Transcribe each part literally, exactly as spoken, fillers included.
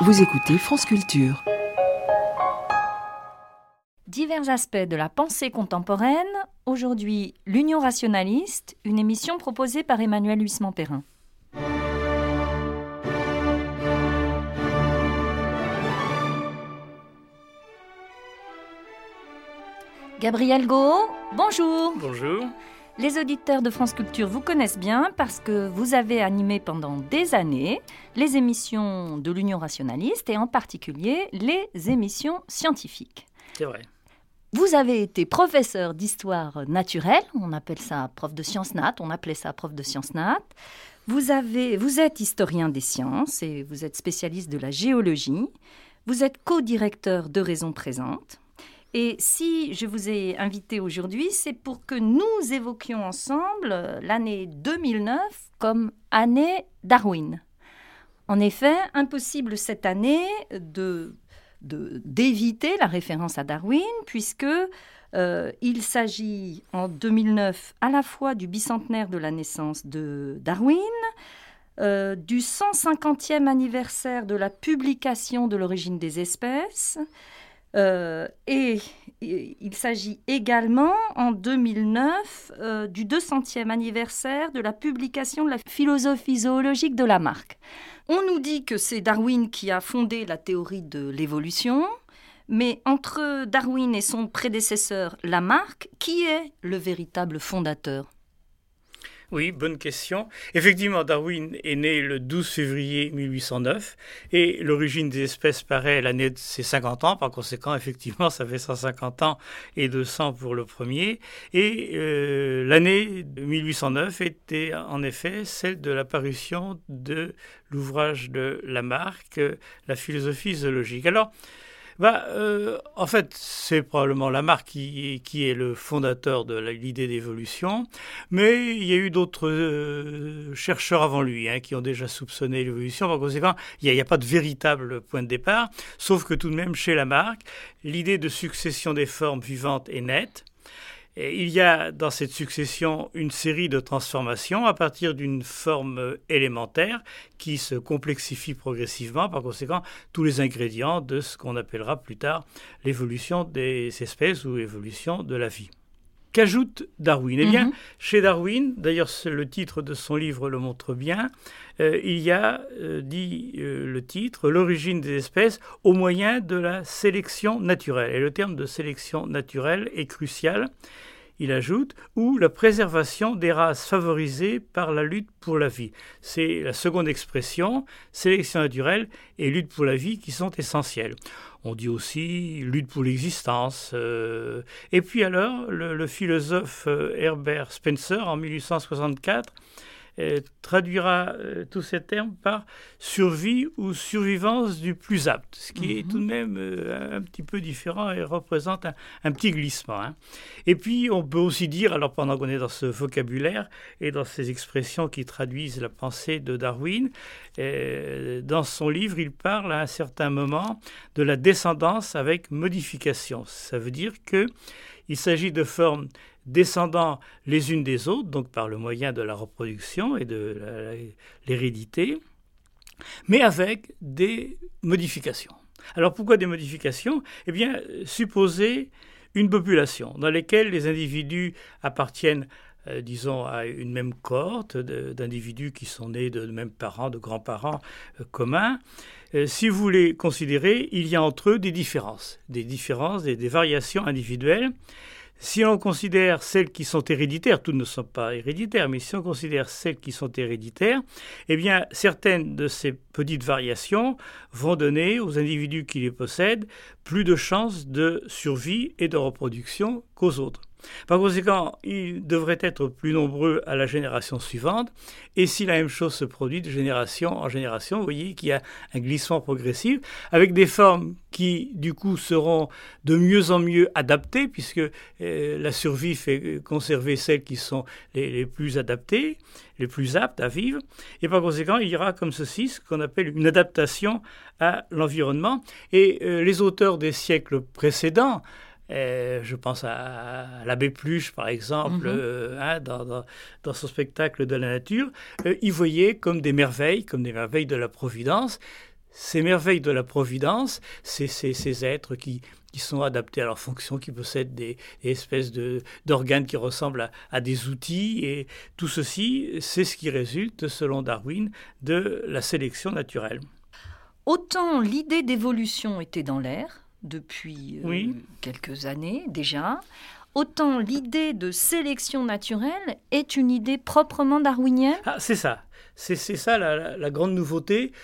Vous écoutez France Culture. Divers aspects de la pensée contemporaine. Aujourd'hui, l'Union rationaliste, une émission proposée par Emmanuel Huisman-Perrin. Gabriel Goho, bonjour. Bonjour. Les auditeurs de France Culture vous connaissent bien parce que vous avez animé pendant des années les émissions de l'Union rationaliste et en particulier les émissions scientifiques. C'est vrai. Vous avez été professeur d'histoire naturelle, on appelle ça prof de sciences nat, on appelait ça prof de sciences nat. Vous, avez, vous êtes historien des sciences et vous êtes spécialiste de la géologie. Vous êtes co-directeur de Raison Présente. Et si je vous ai invité aujourd'hui, c'est pour que nous évoquions ensemble l'année deux mille neuf comme année Darwin. En effet, impossible cette année de, de, d'éviter la référence à Darwin, puisque euh, il s'agit en deux mille neuf à la fois du bicentenaire de la naissance de Darwin, euh, du cent cinquantième anniversaire de la publication de l'origine des espèces, Euh, et, et il s'agit également en deux mille neuf euh, du deux centième anniversaire de la publication de la philosophie zoologique de Lamarck. On nous dit que c'est Darwin qui a fondé la théorie de l'évolution, mais entre Darwin et son prédécesseur Lamarck, qui est le véritable fondateur ? Oui, bonne question. Effectivement, Darwin est né le douze février mille huit cent neuf et l'origine des espèces paraît l'année de ses cinquante ans. Par conséquent, effectivement, ça fait cent cinquante ans et deux cents pour le premier. Et euh, l'année mille huit cent neuf était en effet celle de l'apparition de l'ouvrage de Lamarck, La philosophie zoologique. Alors, Bah, euh, en fait, c'est probablement Lamarck qui, qui est le fondateur de la, l'idée d'évolution, mais il y a eu d'autres euh, chercheurs avant lui hein, qui ont déjà soupçonné l'évolution. Par conséquent, il n'y a, a pas de véritable point de départ, sauf que tout de même, chez Lamarck, l'idée de succession des formes vivantes est nette. Et il y a dans cette succession une série de transformations à partir d'une forme élémentaire qui se complexifie progressivement. Par conséquent, tous les ingrédients de ce qu'on appellera plus tard l'évolution des espèces ou l'évolution de la vie. Qu'ajoute Darwin ? Eh bien, mm-hmm. Chez Darwin, d'ailleurs le titre de son livre le montre bien, euh, il y a, euh, dit euh, le titre, l'origine des espèces au moyen de la sélection naturelle. Et le terme de sélection naturelle est crucial. Il ajoute, ou la préservation des races favorisées par la lutte pour la vie. C'est la seconde expression, sélection naturelle et lutte pour la vie qui sont essentielles. On dit aussi lutte pour l'existence. Euh, et puis alors, le, le philosophe Herbert Spencer, en mille huit cent soixante-quatre, euh, traduira euh, tous ces termes par survie ou survivance du plus apte, ce qui mmh. est tout de même euh, un petit peu différent et représente un, un petit glissement. Hein. Et puis, on peut aussi dire, alors pendant qu'on est dans ce vocabulaire et dans ces expressions qui traduisent la pensée de Darwin, euh, dans son livre, il parle à un certain moment de la descendance avec modification. Ça veut dire qu'il s'agit de formes descendant les unes des autres, donc par le moyen de la reproduction et de la, l'hérédité, mais avec des modifications. Alors pourquoi des modifications ? Eh bien, supposez une population dans laquelle les individus appartiennent Euh, disons, à une même cohorte de, d'individus qui sont nés de, de mêmes parents, de grands-parents euh, communs. Euh, si vous les considérez, il y a entre eux des différences, des différences, des, des variations individuelles. Si on considère celles qui sont héréditaires, toutes ne sont pas héréditaires, mais si on considère celles qui sont héréditaires, eh bien, certaines de ces petites variations vont donner aux individus qui les possèdent plus de chances de survie et de reproduction qu'aux autres. Par conséquent, ils devraient être plus nombreux à la génération suivante. Et si la même chose se produit de génération en génération, vous voyez qu'il y a un glissement progressif avec des formes qui, du coup, seront de mieux en mieux adaptées puisque euh, la survie fait conserver celles qui sont les, les plus adaptées, les plus aptes à vivre. Et par conséquent, il y aura comme ceci ce qu'on appelle une adaptation à l'environnement. Et euh, les auteurs des siècles précédents, Euh, je pense à, à l'abbé Pluche, par exemple, mm-hmm. euh, hein, dans, dans, dans son spectacle de la nature. Euh, il voyait comme des merveilles, comme des merveilles de la Providence, ces merveilles de la Providence, ces, ces, ces êtres qui, qui sont adaptés à leur fonction, qui possèdent des, des espèces de, d'organes qui ressemblent à, à des outils. Et tout ceci, c'est ce qui résulte, selon Darwin, de la sélection naturelle. Autant l'idée d'évolution était dans l'air depuis euh, oui. quelques années déjà, autant l'idée de sélection naturelle est une idée proprement darwinienne. Ah, c'est ça. C'est, c'est ça la, la, la grande nouveauté.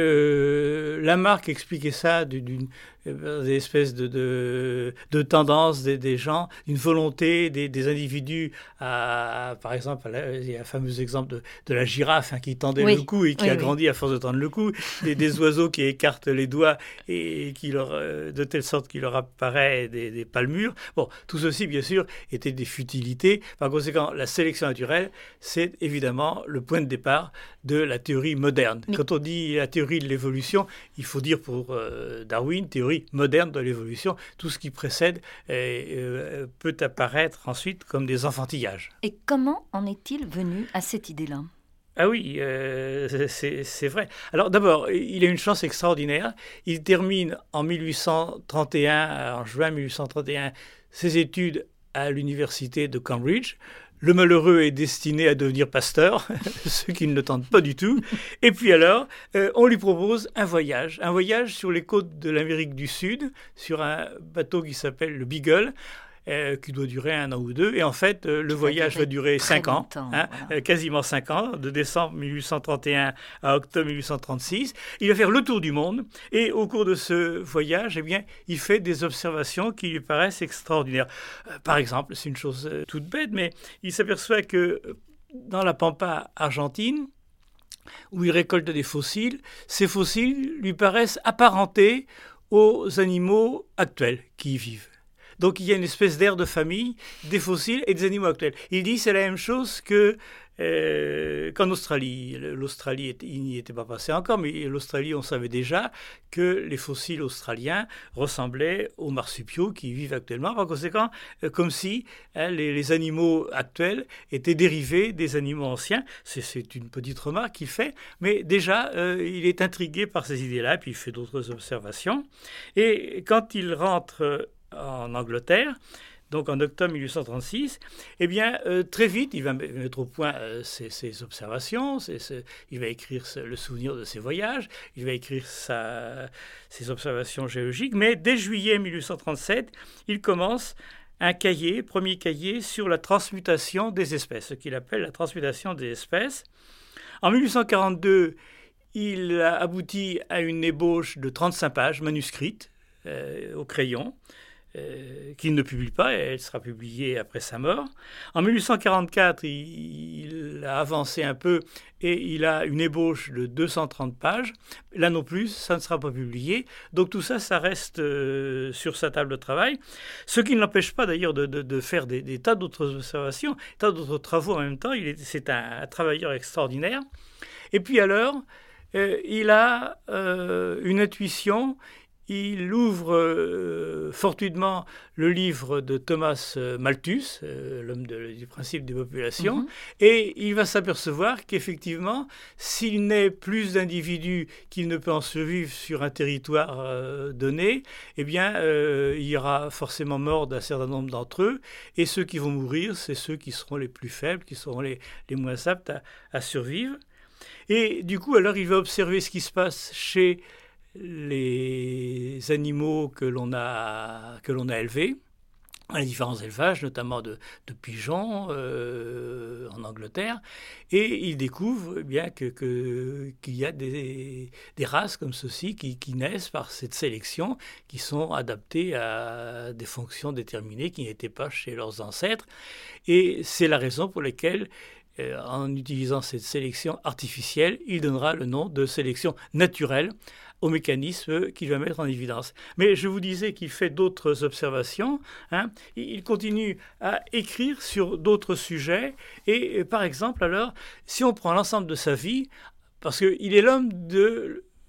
Euh, Lamarck expliquait ça d'une, d'une des espèces de, de, de tendance des, des gens, une volonté des, des individus à, à, par exemple, il y a un fameux exemple de, de la girafe hein, qui tendait oui. le cou et qui oui, a oui. grandi à force de tendre le cou, des, des oiseaux qui écartent les doigts et qui leur, de telle sorte qu'il leur apparaît des, des palmures. Bon, tout ceci, bien sûr, était des futilités. Par conséquent, la sélection naturelle, c'est évidemment le point de départ de la théorie moderne. Mais... Quand on dit la théorie de l'évolution, il faut dire pour euh, Darwin, théorie moderne de l'évolution, tout ce qui précède euh, euh, peut apparaître ensuite comme des enfantillages. Et comment en est-il venu à cette idée-là ? Ah oui, euh, c'est, c'est vrai. Alors d'abord, il a une chance extraordinaire. Il termine en mille huit cent trente et un, en juin mille huit cent trente et un, ses études à l'université de Cambridge. Le malheureux est destiné à devenir pasteur, ce qui ne le tente pas du tout. Et puis alors, euh, on lui propose un voyage, un voyage sur les côtes de l'Amérique du Sud, sur un bateau qui s'appelle le Beagle, euh, qui doit durer un an ou deux. Et en fait, euh, le voyage va durer cinq ans, hein, voilà. euh, quasiment cinq ans, de décembre mille huit cent trente et un à octobre mille huit cent trente-six. Il va faire le tour du monde. Et au cours de ce voyage, eh bien, il fait des observations qui lui paraissent extraordinaires. Euh, par exemple, c'est une chose euh, toute bête, mais il s'aperçoit que dans la pampa argentine, où il récolte des fossiles, ces fossiles lui paraissent apparentés aux animaux actuels qui y vivent. Donc il y a une espèce d'air de famille des fossiles et des animaux actuels. Il dit que c'est la même chose que, euh, qu'en Australie. L'Australie, était, il n'y était pas passé encore, mais l'Australie, on savait déjà que les fossiles australiens ressemblaient aux marsupiaux qui y vivent actuellement. Par conséquent, euh, comme si hein, les, les animaux actuels étaient dérivés des animaux anciens. C'est, c'est une petite remarque qu'il fait, mais déjà, euh, il est intrigué par ces idées-là, puis il fait d'autres observations. Et quand il rentre en Angleterre, donc en octobre mille huit cent trente-six, eh bien, euh, très vite, il va mettre au point euh, ses, ses observations, ses, ses, il va écrire le souvenir de ses voyages, il va écrire sa, ses observations géologiques, mais dès juillet mille huit cent trente-sept, il commence un cahier, premier cahier, sur la transmutation des espèces, ce qu'il appelle la transmutation des espèces. En mille huit cent quarante-deux, il a abouti à une ébauche de trente-cinq pages manuscrites euh, au crayon, Euh, qu'il ne publie pas, et elle sera publiée après sa mort. En mille huit cent quarante-quatre, il, il a avancé un peu et il a une ébauche de deux cent trente pages. Là non plus, ça ne sera pas publié. Donc tout ça, ça reste euh, sur sa table de travail. Ce qui ne l'empêche pas d'ailleurs de, de, de faire des, des tas d'autres observations, des tas d'autres travaux en même temps. Il est, c'est un, un travailleur extraordinaire. Et puis alors, euh, il a euh, une intuition. Il ouvre euh, fortuitement le livre de Thomas Malthus, euh, l'homme de, du principe des populations, mm-hmm. et il va s'apercevoir qu'effectivement, s'il naît plus d'individus qu'il ne peut en survivre sur un territoire euh, donné, eh bien, euh, il y aura forcément mort d'un certain nombre d'entre eux, et ceux qui vont mourir, c'est ceux qui seront les plus faibles, qui seront les, les moins aptes à, à survivre. Et du coup, alors, il va observer ce qui se passe chez les animaux que l'on a, que l'on a élevés, les différents élevages, notamment de, de pigeons euh, en Angleterre, et il découvre eh bien que, que, qu'il y a des, des races comme ceci qui, qui naissent par cette sélection, qui sont adaptées à des fonctions déterminées qui n'étaient pas chez leurs ancêtres, et c'est la raison pour laquelle euh, en utilisant cette sélection artificielle, il donnera le nom de sélection naturelle au mécanisme qu'il va mettre en évidence. Mais je vous disais qu'il fait d'autres observations. Hein. Il continue à écrire sur d'autres sujets. Et par exemple, alors, si on prend l'ensemble de sa vie, parce qu'il est l'homme de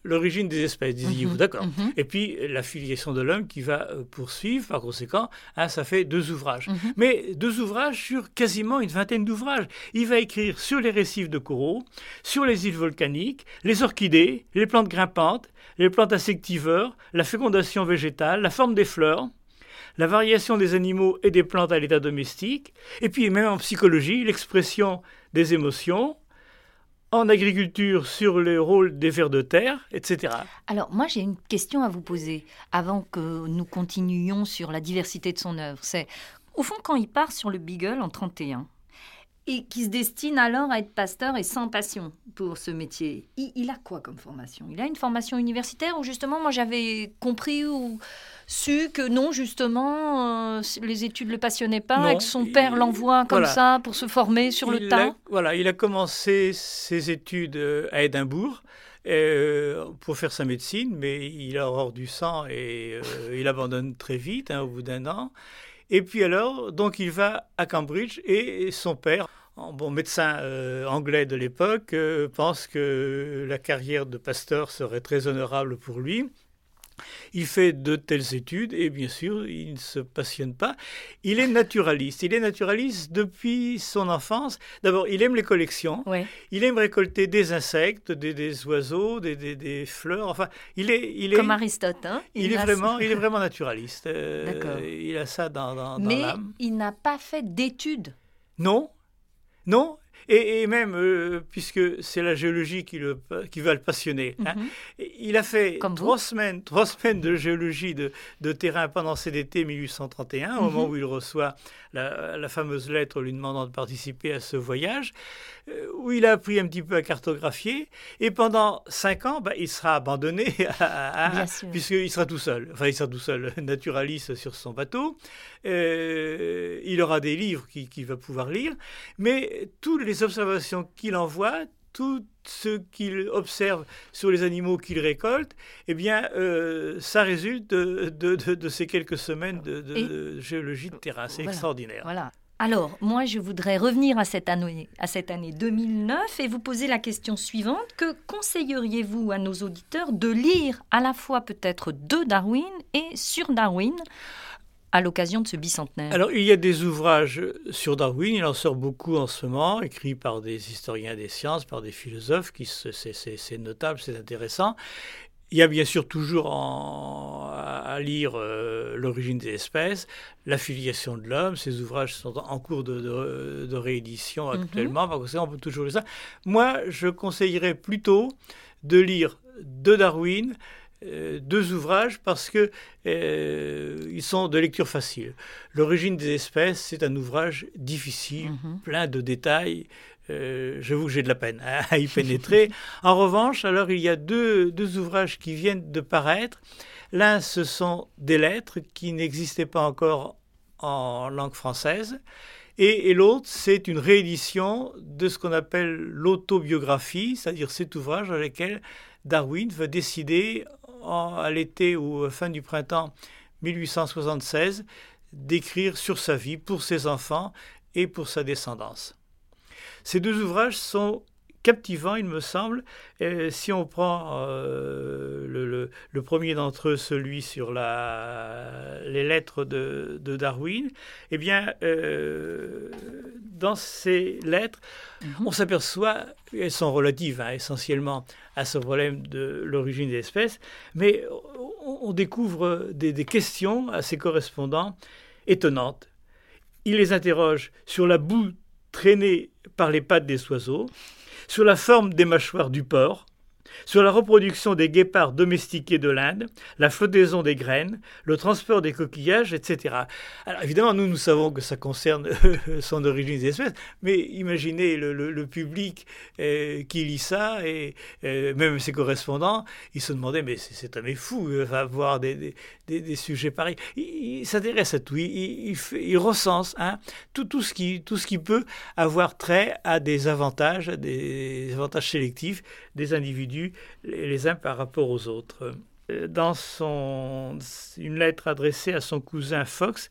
l'origine des espèces, disiez-vous, Mmh, d'accord. mmh. Et puis, la filiation de l'homme qui va euh, poursuivre, par conséquent, hein, ça fait deux ouvrages. Mmh. Mais deux ouvrages sur quasiment une vingtaine d'ouvrages. Il va écrire sur les récifs de coraux, sur les îles volcaniques, les orchidées, les plantes grimpantes, les plantes insectivores, la fécondation végétale, la forme des fleurs, la variation des animaux et des plantes à l'état domestique, et puis même en psychologie, l'expression des émotions, en agriculture sur le rôle des vers de terre, et cetera. Alors, moi, j'ai une question à vous poser avant que nous continuions sur la diversité de son œuvre. C'est, au fond, quand il part sur le Beagle en trente et un, et qui se destine alors à être pasteur et sans passion pour ce métier, il, il a quoi comme formation? Il a une formation universitaire ou justement, moi, j'avais compris ou su que non, justement, euh, les études ne le passionnaient pas Non, et que son il- père l'envoie comme voilà. ça pour se former sur le Il tas. a- Voilà, il a commencé ses études euh, à Édimbourg euh, pour faire sa médecine, mais il a horreur du sang et euh, il abandonne très vite, hein, au bout d'un an. Et puis alors, donc il va à Cambridge et son père, un bon médecin euh, anglais de l'époque, euh, pense que la carrière de pasteur serait très honorable pour lui. Il fait de telles études et bien sûr, il ne se passionne pas. Il est naturaliste. Il est naturaliste depuis son enfance. D'abord, il aime les collections. Ouais. Il aime récolter des insectes, des, des oiseaux, des, des, des fleurs. Enfin, il est, il est, Comme Aristote, hein. il est a- vraiment, il est vraiment naturaliste. Euh, D'accord. il a ça dans, dans, dans Mais l'âme. il n'a pas fait d'études. Non, non. Et, et même, euh, puisque c'est la géologie qui, le, qui va le passionner, hein, Mhm. il a fait Comme trois vous. semaines, trois semaines de géologie de, de terrain pendant cet été mille huit cent trente et un, au Mhm. moment où il reçoit la, la fameuse lettre lui demandant de participer à ce voyage, euh, où il a appris un petit peu à cartographier. Et pendant cinq ans, bah, il sera abandonné, à, à- Bien sûr. puisqu'il sera tout seul. Enfin, il sera tout seul, naturaliste sur son bateau. Euh, il aura des livres qu'il qu'il va pouvoir lire. Mais toutes les observations qu'il envoie, tout ce qu'il observe sur les animaux qu'il récolte, eh bien, euh, ça résulte de, de, de, de ces quelques semaines de, de, Et- de géologie de terrain. C'est Voilà. extraordinaire. Voilà. Alors, moi, je voudrais revenir à cette année, à cette année deux mille neuf et vous poser la question suivante. Que conseilleriez-vous à nos auditeurs de lire à la fois peut-être de Darwin et sur Darwin à l'occasion de ce bicentenaire? Alors, il y a des ouvrages sur Darwin, il en sort beaucoup en ce moment, écrits par des historiens des sciences, par des philosophes, qui se- c'est, c'est- c'est notable, c'est intéressant. Il y a bien sûr toujours en- à lire euh, L'origine des espèces, La filiation de l'homme. Ces ouvrages sont en cours de, de- de réédition actuellement, par conséquent, on peut toujours lire ça. Moi, je conseillerais plutôt de lire de Darwin euh, deux ouvrages parce que euh, ils sont de lecture facile. L'origine des espèces, c'est un ouvrage difficile, Mhm. plein de détails. Euh, j'avoue que j'ai de la peine à, à y pénétrer. En revanche, alors il y a deux, deux ouvrages qui viennent de paraître. L'un, ce sont des lettres qui n'existaient pas encore en langue française. Et, et l'autre, c'est une réédition de ce qu'on appelle l'autobiographie, c'est-à-dire cet ouvrage dans lequel Darwin va décider, en- à l'été ou à fin du printemps mille huit cent soixante-seize, d'écrire sur sa vie, pour ses enfants et pour sa descendance. Ces deux ouvrages sont captivants, il me semble. Euh, si on prend euh, le, le- le premier d'entre eux, celui sur la, les lettres de, de Darwin, eh bien, euh, dans ces lettres, Mhm. on s'aperçoit, elles sont relatives hein, essentiellement à ce problème de l'origine des espèces, mais on, on découvre des, des questions à ses correspondants étonnantes. Il les interroge sur la boue traînée par les pattes des oiseaux, sur la forme des mâchoires du porc, sur la reproduction des guépards domestiqués de l'Inde, la flottaison des graines, le transport des coquillages, et cetera. Alors évidemment, nous, nous savons que ça concerne son origine des espèces, mais imaginez le, le, le public euh, qui lit ça, et euh, même ses correspondants, ils se demandaient, mais c'est, cet homme est fou, il va avoir des, des, des, des sujets pareils. Il, il s'intéresse à tout, il, il, fait, il recense hein, tout, tout, ce qui, tout ce qui peut avoir trait à des avantages, des avantages sélectifs des individus les uns par rapport aux autres. Dans son, une lettre adressée à son cousin Fox,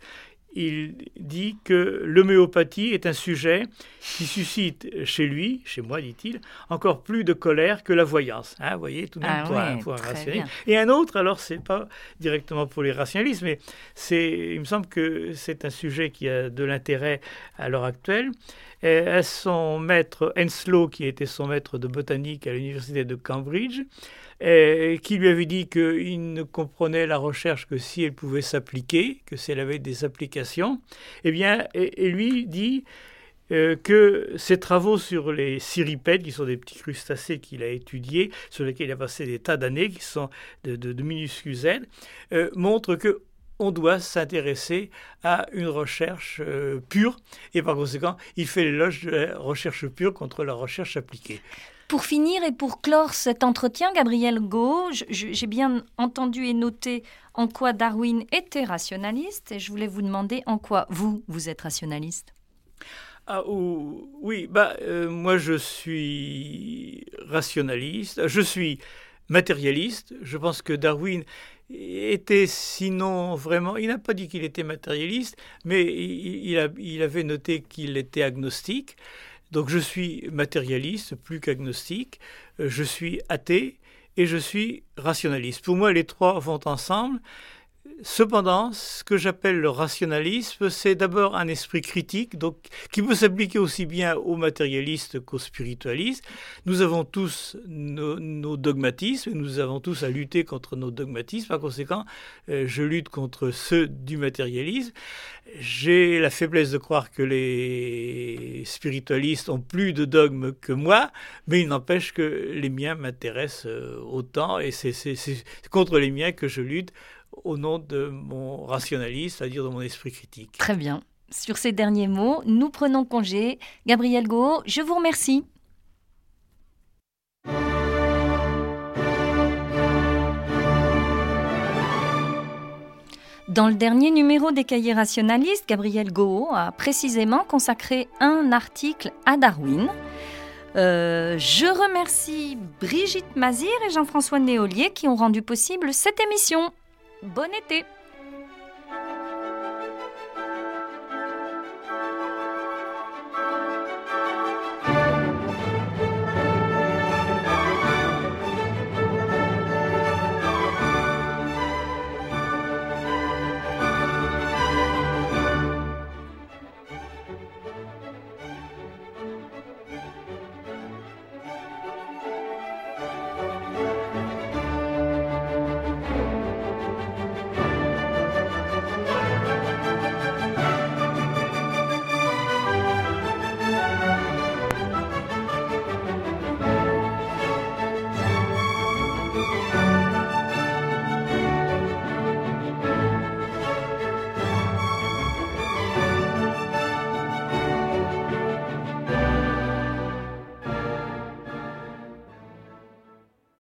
il dit que l'homéopathie est un sujet qui suscite chez lui, chez moi, dit-il, encore plus de colère que la voyance. Hein, vous voyez, tout de même ah pour, ouais, un, pour un rationaliste. Bien. Et un autre, alors, c'est pas directement pour les rationalistes, mais c'est, il me semble que c'est un sujet qui a de l'intérêt à l'heure actuelle. Et son maître, Henslow, qui était son maître de botanique à l'université de Cambridge, et qui lui avait dit qu'il ne comprenait la recherche que si elle pouvait s'appliquer, que si elle avait des applications, eh bien, et, et lui dit euh, que ses travaux sur les cirripèdes, qui sont des petits crustacés qu'il a étudiés, sur lesquels il a passé des tas d'années, qui sont de, de, de minuscules ailes, euh, montrent que on doit s'intéresser à une recherche euh, pure, et par conséquent, il fait l'éloge de la recherche pure contre la recherche appliquée. Pour finir et pour clore cet entretien, Gabriel Gohault, j'ai bien entendu et noté en quoi Darwin était rationaliste, et je voulais vous demander en quoi vous, vous êtes rationaliste. Ah, ou, oui, bah, euh, moi je suis rationaliste, je suis matérialiste. Je pense que Darwin était sinon vraiment, il n'a pas dit qu'il était matérialiste, mais il, il, a, il avait noté qu'il était agnostique. Donc je suis matérialiste plus qu'agnostique, je suis athée et je suis rationaliste. Pour moi, les trois vont ensemble. Cependant, ce que j'appelle le rationalisme, c'est d'abord un esprit critique, donc qui peut s'appliquer aussi bien aux matérialistes qu'aux spiritualistes. Nous avons tous nos, nos dogmatismes, nous avons tous à lutter contre nos dogmatismes. Par conséquent, euh, je lutte contre ceux du matérialisme. J'ai la faiblesse de croire que les spiritualistes ont plus de dogmes que moi, mais il n'empêche que les miens m'intéressent autant, et c'est, c'est, c'est contre les miens que je lutte au nom de mon rationalisme, c'est-à-dire de mon esprit critique. Très bien. Sur ces derniers mots, nous prenons congé. Gabriel Gohault, je vous remercie. Dans le dernier numéro des Cahiers rationalistes, Gabriel Gohault a précisément consacré un article à Darwin. Euh, je remercie Brigitte Mazir et Jean-François Néolier qui ont rendu possible cette émission. Bon été!